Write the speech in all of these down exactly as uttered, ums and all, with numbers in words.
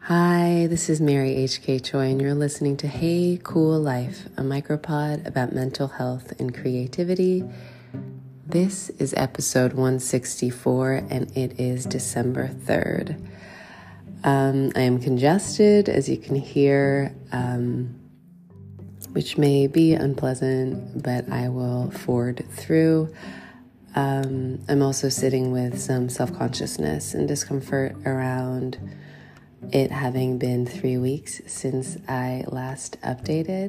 Hi, this is Mary H K. Choi, and you're listening to Hey Cool Life, a micropod about mental health and creativity. This is episode one sixty-four, and it is December third. Um, I am congested, as you can hear, um, which may be unpleasant, but I will ford through. Um, I'm also sitting with some self-consciousness and discomfort around it having been three weeks since I last updated.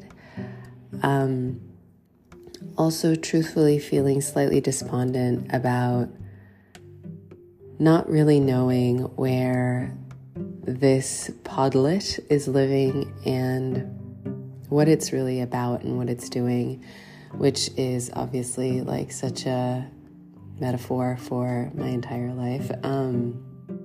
Um, also, truthfully feeling slightly despondent about not really knowing where this podlet is living and what it's really about and what it's doing, which is obviously like such a metaphor for my entire life. Um,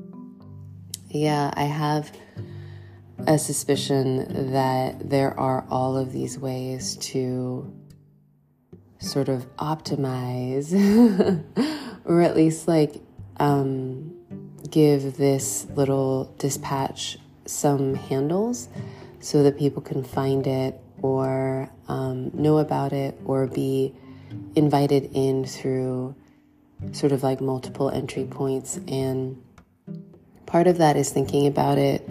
Yeah, I have a suspicion that there are all of these ways to sort of optimize or at least like um, give this little dispatch some handles so that people can find it or um, know about it or be invited in through sort of like multiple entry points. And part of that is thinking about it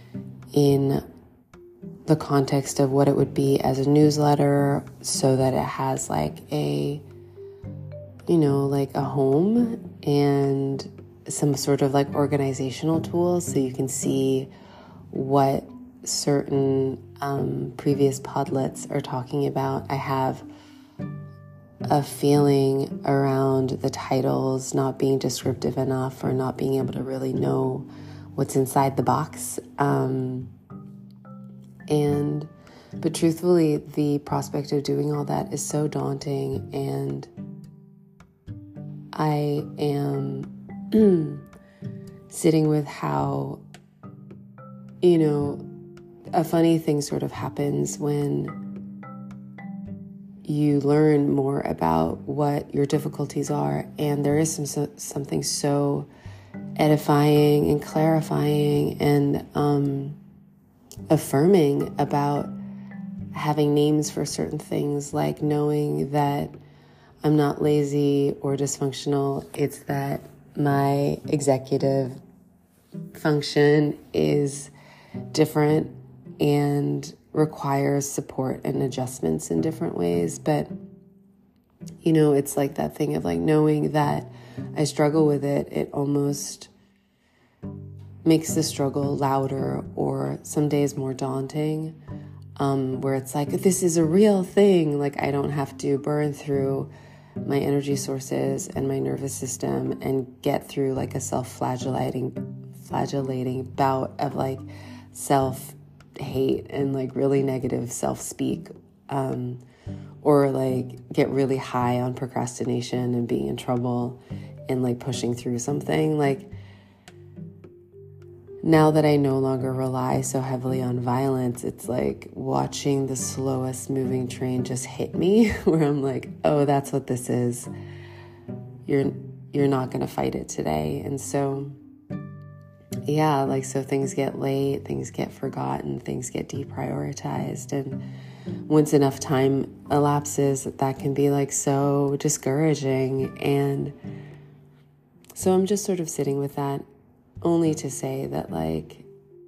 in the context of what it would be as a newsletter so that it has like a, you know, like a home and some sort of like organizational tools so you can see what certain um, previous podlets are talking about. I have a feeling around the titles not being descriptive enough or not being able to really know what's inside the box. Um, and, but truthfully, the prospect of doing all that is so daunting, and I am sitting with how, you know, a funny thing sort of happens when you learn more about what your difficulties are, and there is some so, something so edifying and clarifying and um, affirming about having names for certain things, like knowing that I'm not lazy or dysfunctional. It's that my executive function is different and requires support and adjustments in different ways. But, you know, it's like that thing of like knowing that I struggle with it, it almost makes the struggle louder or some days more daunting, um, where it's like, this is a real thing. Like I don't have to burn through my energy sources and my nervous system and get through like a self-flagellating flagellating bout of like self hate and like really negative self-speak, um, or like get really high on procrastination and being in trouble and like pushing through something. Like now that I no longer rely so heavily on violence, it's like watching the slowest moving train just hit me where I'm like, oh, that's what this is. You're, you're not going to fight it today. And so yeah, like, so things get late, things get forgotten, things get deprioritized. And once enough time elapses, that can be like so discouraging. And so I'm just sort of sitting with that, only to say that like,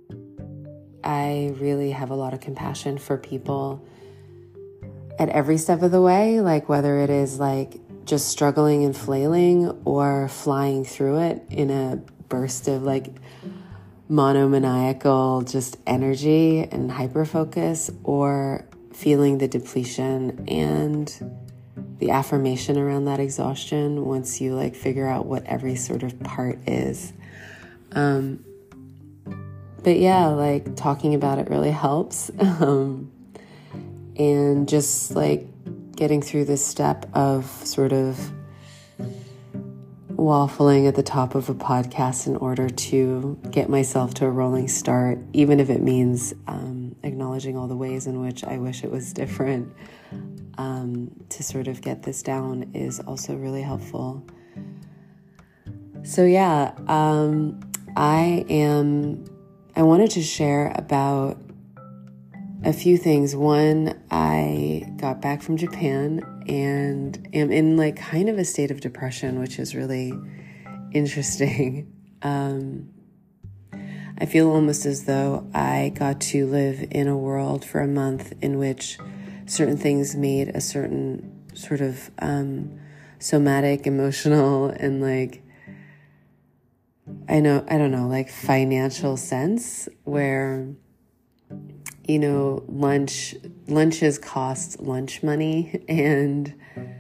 I really have a lot of compassion for people at every step of the way, like whether it is like just struggling and flailing or flying through it in a burst of like monomaniacal just energy and hyper-focus, or feeling the depletion and the affirmation around that exhaustion once you like figure out what every sort of part is. Um, but yeah, like talking about it really helps. Um, and just like getting through this step of sort of waffling at the top of a podcast in order to get myself to a rolling start, even if it means um, acknowledging all the ways in which I wish it was different, um, to sort of get this down is also really helpful. So yeah, um, I am I wanted to share about a few things. One, I got back from Japan and am in like kind of a state of depression, which is really interesting. Um, I feel almost as though I got to live in a world for a month in which certain things made a certain sort of um, somatic, emotional, and like, I know, I don't know, like financial sense where, you know, lunch, lunches cost lunch money, and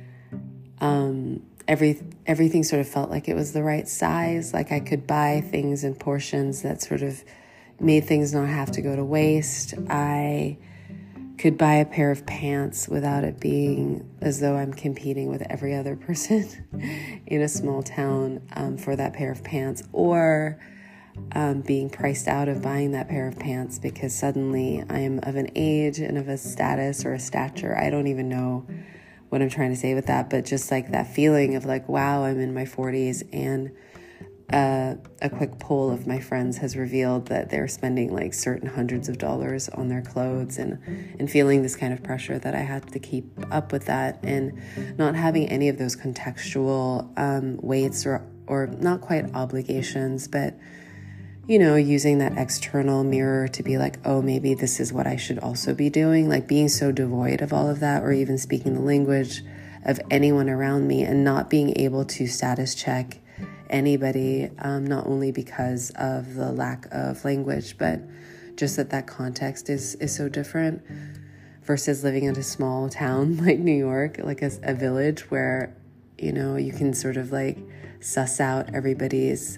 um, every everything sort of felt like it was the right size. Like I could buy things in portions that sort of made things not have to go to waste. I could buy a pair of pants without it being as though I'm competing with every other person in a small town um, for that pair of pants, or Um, being priced out of buying that pair of pants because suddenly I am of an age and of a status or a stature. I don't even know what I'm trying to say with that, but just like that feeling of like, wow, I'm in my forties, and uh, a quick poll of my friends has revealed that they're spending like certain hundreds of dollars on their clothes, and, and feeling this kind of pressure that I had to keep up with that, and not having any of those contextual um, weights or, or not quite obligations, but you know, using that external mirror to be like, oh, maybe this is what I should also be doing, like being so devoid of all of that, or even speaking the language of anyone around me, and not being able to status check anybody, um, not only because of the lack of language, but just that that context is, is so different versus living in a small town like New York, like a, a village where, you know, you can sort of like suss out everybody's,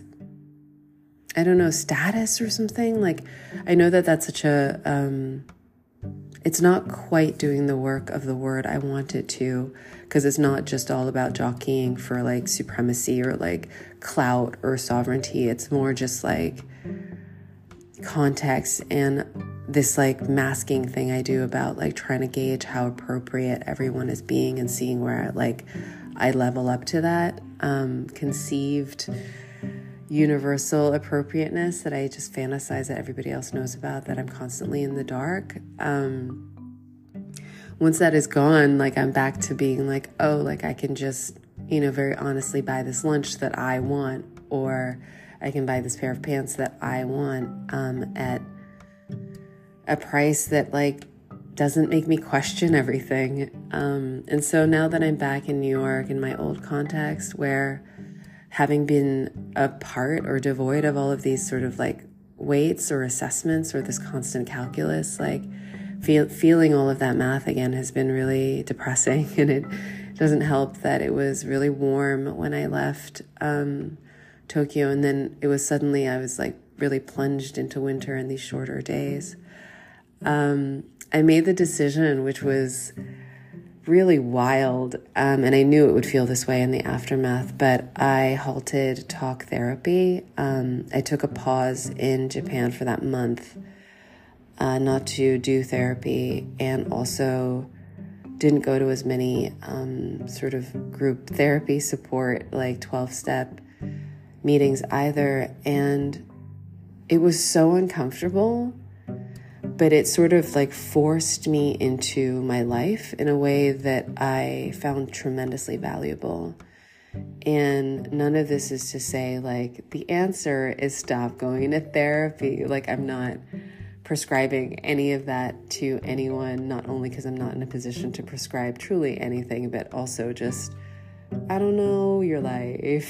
I don't know, status or something. Like, I know that that's such a, um, it's not quite doing the work of the word I want it to, because it's not just all about jockeying for like supremacy or like clout or sovereignty. It's more just like context and this like masking thing I do about like trying to gauge how appropriate everyone is being, and seeing where like I level up to that um, conceived universal appropriateness that I just fantasize that everybody else knows about, that I'm constantly in the dark. Um, once that is gone, like I'm back to being like, oh, like I can just, you know, very honestly buy this lunch that I want, or I can buy this pair of pants that I want um, at a price that like doesn't make me question everything. Um, and so now that I'm back in New York in my old context, where having been apart or devoid of all of these sort of like weights or assessments or this constant calculus, like feel, feeling all of that math again has been really depressing. And it doesn't help that it was really warm when I left um, Tokyo. And then it was suddenly, I was like really plunged into winter in these shorter days. Um, I made the decision, which was really wild, um, and I knew it would feel this way in the aftermath, but I halted talk therapy. Um, I took a pause in Japan for that month, uh, not to do therapy, and also didn't go to as many um, sort of group therapy support, like twelve-step meetings either, and it was so uncomfortable. But it sort of like forced me into my life in a way that I found tremendously valuable. And none of this is to say like the answer is stop going to therapy. Like I'm not prescribing any of that to anyone, not only because I'm not in a position to prescribe truly anything, but also just, I don't know, your life.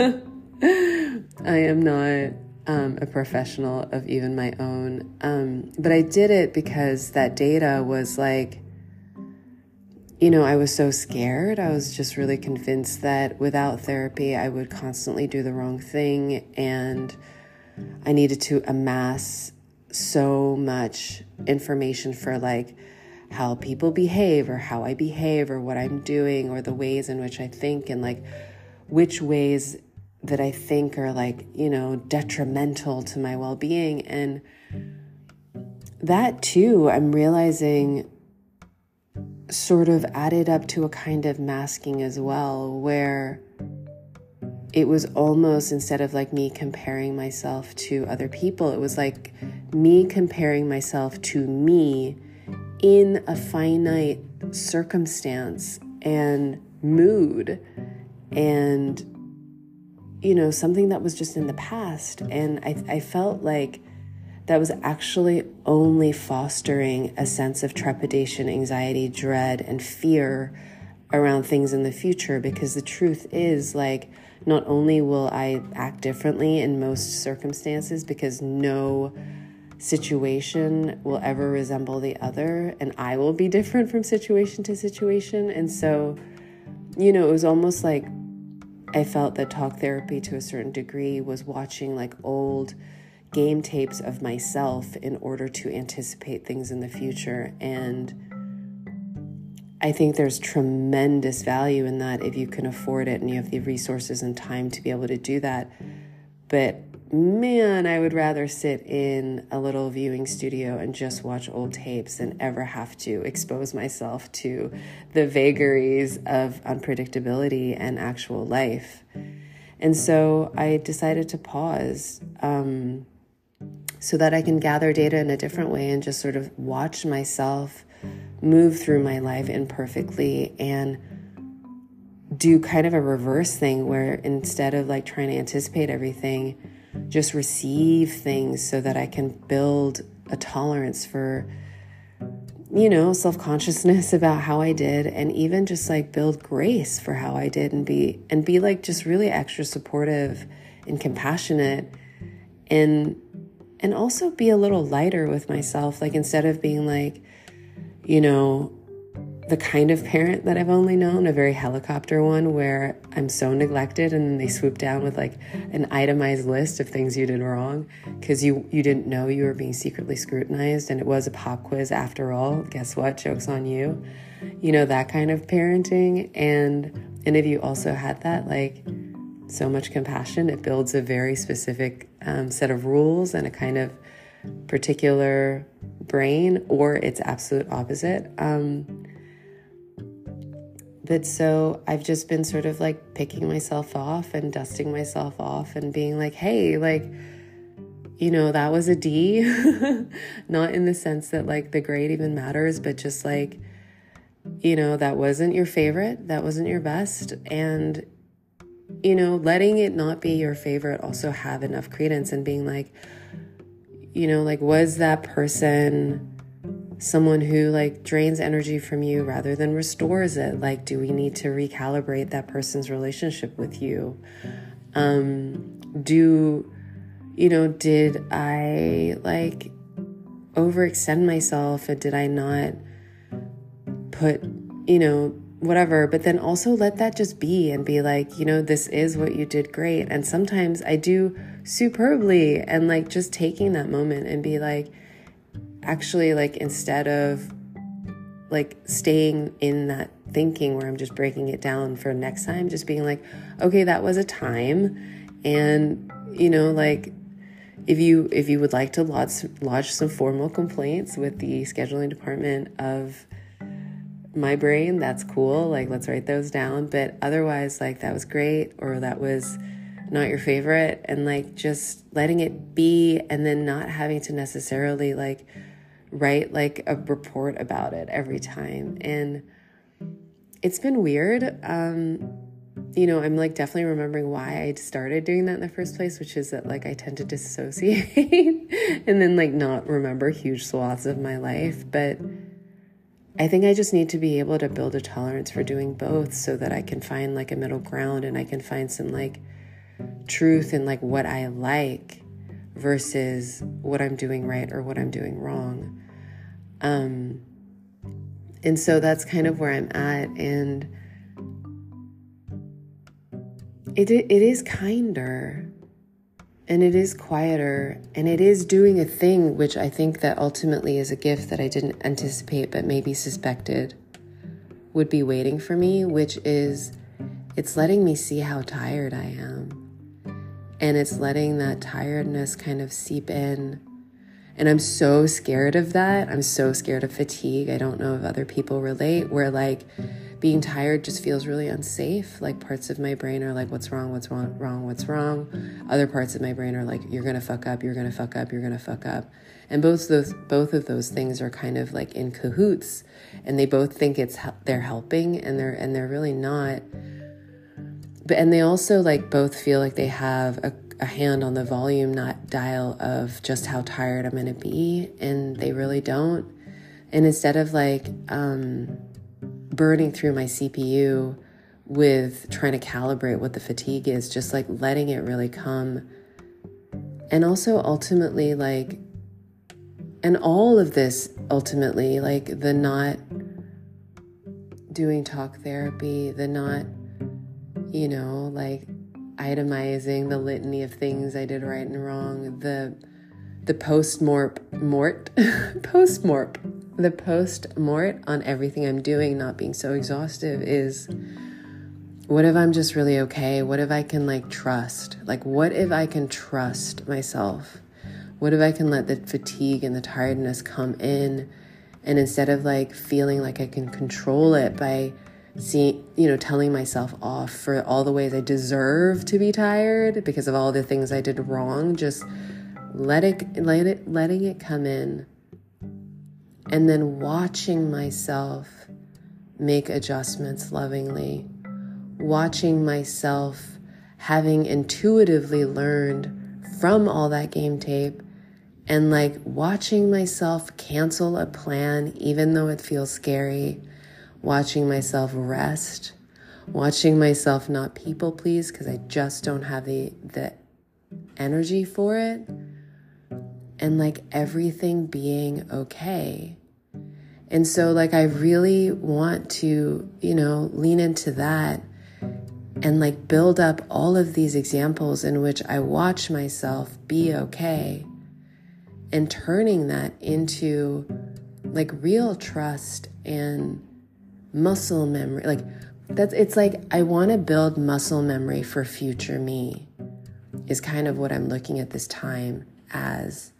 I am not Um, a professional of even my own. Um, but I did it because that data was like, you know, I was so scared. I was just really convinced that without therapy, I would constantly do the wrong thing. And I needed to amass so much information for like how people behave or how I behave or what I'm doing or the ways in which I think and like which ways that I think are like, you know, detrimental to my well-being. And that too, I'm realizing sort of added up to a kind of masking as well, where it was almost, instead of like me comparing myself to other people, it was like me comparing myself to me in a finite circumstance and mood and, you know, something that was just in the past. And I, I felt like that was actually only fostering a sense of trepidation, anxiety, dread, and fear around things in the future, because the truth is, like, not only will I act differently in most circumstances because no situation will ever resemble the other, and I will be different from situation to situation. And so, you know, it was almost like I felt that talk therapy to a certain degree was watching like old game tapes of myself in order to anticipate things in the future. And I think there's tremendous value in that if you can afford it and you have the resources and time to be able to do that. But man, I would rather sit in a little viewing studio and just watch old tapes than ever have to expose myself to the vagaries of unpredictability and actual life. And so I decided to pause um, so that I can gather data in a different way and just sort of watch myself move through my life imperfectly and do kind of a reverse thing where instead of like trying to anticipate everything, just receive things so that I can build a tolerance for, you know, self-consciousness about how I did, and even just like build grace for how I did, and be, and be like just really extra supportive and compassionate, and, and also be a little lighter with myself. Like, instead of being like, you know, the kind of parent that I've only known, a very helicopter one where I'm so neglected and then they swoop down with like an itemized list of things you did wrong because you, you didn't know you were being secretly scrutinized and it was a pop quiz after all. Guess what? Joke's on you. You know, that kind of parenting. And, and if you also had that, like, so much compassion, it builds a very specific um, set of rules and a kind of particular brain, or it's absolute opposite. Um, but so I've just been sort of like picking myself off and dusting myself off and being like, hey, like, you know, that was a D, not in the sense that like the grade even matters, but just like, you know, that wasn't your favorite, that wasn't your best. And, you know, letting it not be your favorite also have enough credence and being like, you know, like, was that person someone who like drains energy from you rather than restores it? Like, do we need to recalibrate that person's relationship with you? Um, do, you know, did I like overextend myself, and did I not put, you know, whatever, but then also let that just be and be like, you know, this is what you did great. And sometimes I do superbly, and like just taking that moment and be like, actually, like, instead of like staying in that thinking where I'm just breaking it down for next time, just being like, okay, that was a time. And, you know, like, if you, if you would like to lodge, lodge some formal complaints with the scheduling department of my brain, that's cool. Like, let's write those down. But otherwise, like, that was great, or that was not your favorite, and like just letting it be, and then not having to necessarily like write like a report about it every time. And it's been weird. Um, you know, I'm like definitely remembering why I started doing that in the first place, which is that like I tend to dissociate and then like not remember huge swaths of my life. But I think I just need to be able to build a tolerance for doing both so that I can find like a middle ground, and I can find some like truth in like what I like versus what I'm doing right or what I'm doing wrong. Um, and so that's kind of where I'm at. And it it is kinder, and it is quieter, and it is doing a thing which I think that ultimately is a gift that I didn't anticipate but maybe suspected would be waiting for me, which is it's letting me see how tired I am. And it's letting that tiredness kind of seep in. And I'm so scared of that. I'm so scared of fatigue. I don't know if other people relate, where like being tired just feels really unsafe. Like parts of my brain are like, what's wrong, what's wrong, wrong, what's wrong. Other parts of my brain are like, you're going to fuck up, you're going to fuck up, you're going to fuck up. And both those, both of those things are kind of like in cahoots, and they both think it's, they're helping, and they're, and they're really not. But, and they also like both feel like they have a, a hand on the volume not dial of just how tired I'm going to be. And they really don't. And instead of like, um, burning through my C P U with trying to calibrate what the fatigue is, just like letting it really come. And also ultimately like, and all of this ultimately, like the not doing talk therapy, the not, you know, like itemizing the litany of things I did right and wrong, the, the post-mort, mort, post-mort, the post-mort on everything I'm doing not being so exhaustive is, what if I'm just really okay? What if I can like trust? Like, what if I can trust myself? What if I can let the fatigue and the tiredness come in, and instead of like feeling like I can control it by seeing, you know, telling myself off for all the ways I deserve to be tired because of all the things I did wrong, just let it, let it, letting it come in. And then watching myself make adjustments lovingly, watching myself having intuitively learned from all that game tape, and like watching myself cancel a plan even though it feels scary, watching myself rest, watching myself not people please because I just don't have the, the energy for it, and like everything being okay. And so like I really want to, you know, lean into that and like build up all of these examples in which I watch myself be okay, and turning that into like real trust and muscle memory. Like that's, it's like I want to build muscle memory for future me is kind of what I'm looking at this time as.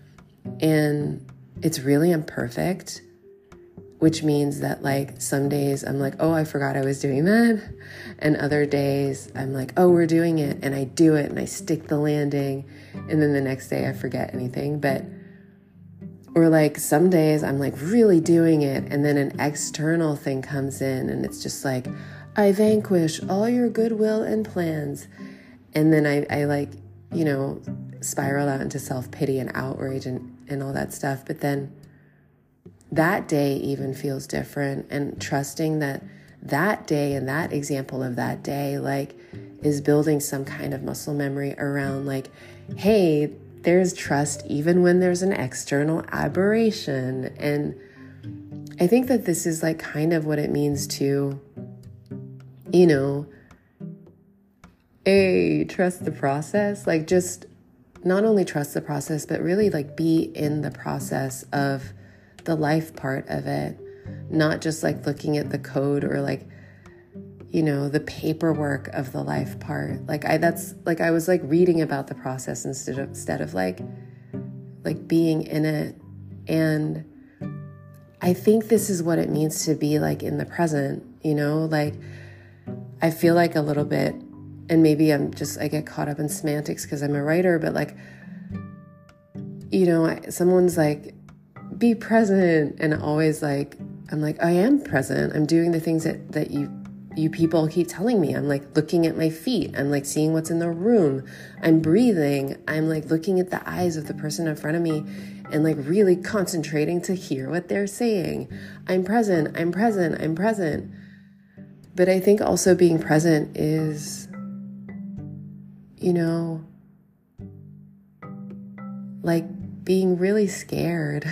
And it's really imperfect, which means that like some days I'm like, oh, I forgot I was doing that. And other days I'm like, oh, we're doing it. And I do it and I stick the landing. And then the next day I forget anything. But, or like some days I'm like really doing it. And then an external thing comes in and it's just like, I vanquish all your goodwill and plans. And then I, I like, you know, spiral out into self-pity and outrage and, and all that stuff. But then that day even feels different, and trusting that that day and that example of that day, like, is building some kind of muscle memory around like, hey, there's trust even when there's an external aberration. And I think that this is like kind of what it means to, you know, a trust the process, like just not only trust the process, but really like be in the process of the life part of it, not just like looking at the code or like, you know, the paperwork of the life part. Like I, that's like, I was like reading about the process instead of, instead of like, like being in it. And I think this is what it means to be like in the present, you know, like I feel like a little bit, and maybe I'm just, I get caught up in semantics because I'm a writer, but like, you know, I, someone's like, be present. And always like, I'm like, I am present. I'm doing the things that, that you, you people keep telling me. I'm like looking at my feet. I'm like seeing what's in the room. I'm breathing. I'm like looking at the eyes of the person in front of me and like really concentrating to hear what they're saying. I'm present. I'm present. I'm present. But I think also being present is, you know, like being really scared.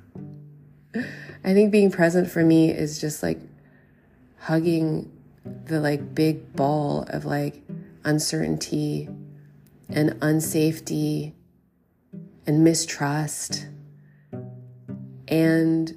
I think being present for me is just like hugging the like big ball of like uncertainty and unsafety and mistrust, and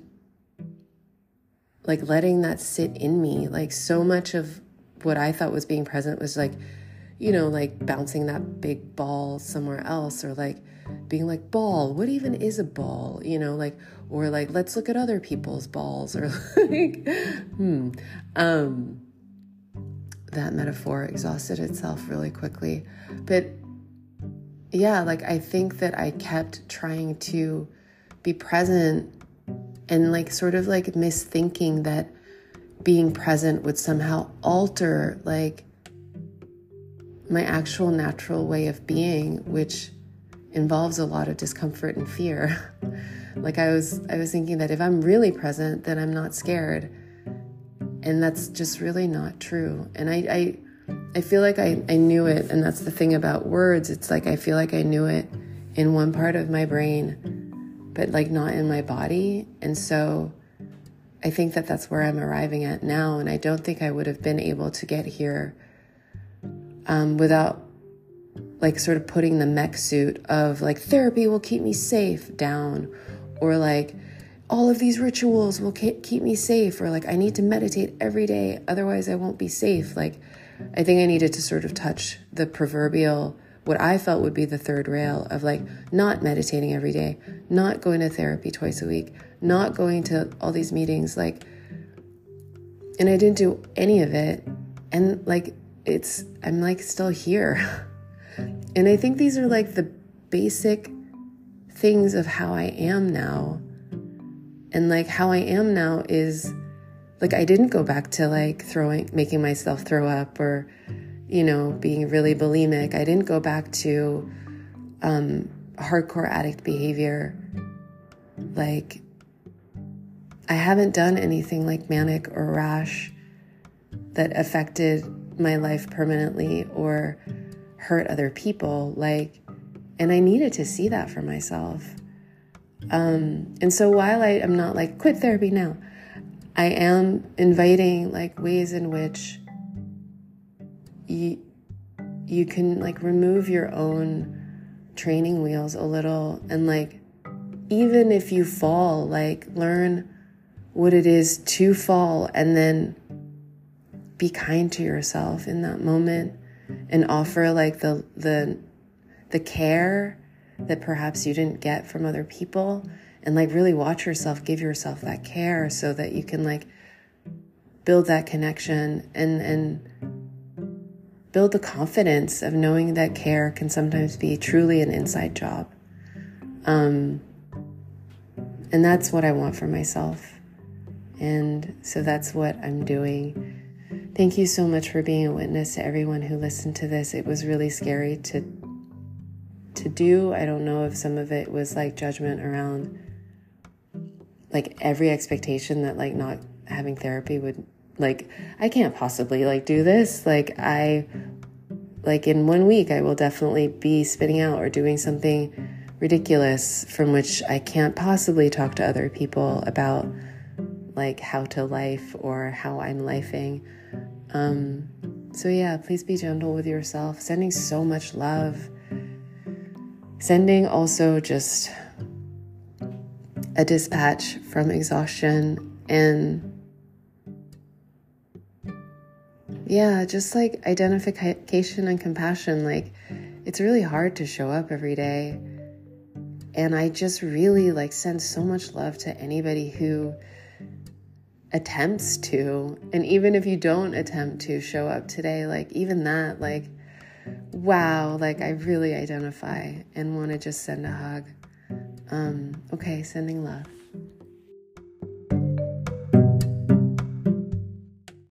like letting that sit in me. Like so much of what I thought was being present was like, you know, like bouncing that big ball somewhere else, or like being like, ball, what even is a ball? You know, like, or like, let's look at other people's balls, or like, hmm. Um, that metaphor exhausted itself really quickly. But yeah, like, I think that I kept trying to be present and like sort of like misthinking that being present would somehow alter like my actual natural way of being, which involves a lot of discomfort and fear. Like I was, I was thinking that if I'm really present, then I'm not scared. And that's just really not true. And I, I, I feel like I, I knew it. And that's the thing about words. It's like, I feel like I knew it in one part of my brain, but like not in my body. And so I think that that's where I'm arriving at now. And I don't think I would have been able to get here um, without like sort of putting the mech suit of like therapy will keep me safe down, or like all of these rituals will ke- keep me safe, or like I need to meditate every day, otherwise I won't be safe. Like I think I needed to sort of touch the proverbial, what I felt would be the third rail of like not meditating every day, not going to therapy twice a week, not going to all these meetings, like, and I didn't do any of it. And like, it's, I'm like still here. And I think these are like the basic things of how I am now. And like how I am now is like, I didn't go back to like throwing, making myself throw up, or, you know, being really bulimic. I didn't go back to um, hardcore addict behavior. Like, I haven't done anything like manic or rash that affected my life permanently or hurt other people. Like, and I needed to see that for myself. Um, and so while I am not like, quit therapy now, I am inviting like ways in which you, you can like remove your own training wheels a little. And like, even if you fall, like learn what it is to fall, and then be kind to yourself in that moment and offer like the, the, the care that perhaps you didn't get from other people, and like really watch yourself, give yourself that care so that you can like build that connection and, and build the confidence of knowing that care can sometimes be truly an inside job. Um, and that's what I want for myself. And so that's what I'm doing. Thank you so much for being a witness to everyone who listened to this. It was really scary to to do. I don't know if some of it was like judgment around like every expectation that like not having therapy would like, I can't possibly like do this. Like I, like in one week, I will definitely be spitting out or doing something ridiculous from which I can't possibly talk to other people about like how to life or how I'm lifing. Um, so yeah, please be gentle with yourself. Sending so much love. Sending also just a dispatch from exhaustion, and yeah, just like identification and compassion. Like it's really hard to show up every day. And I just really like send so much love to anybody who attempts to, and even if you don't attempt to show up today, like even that, like, wow, like I really identify and want to just send a hug. Um, okay, sending love.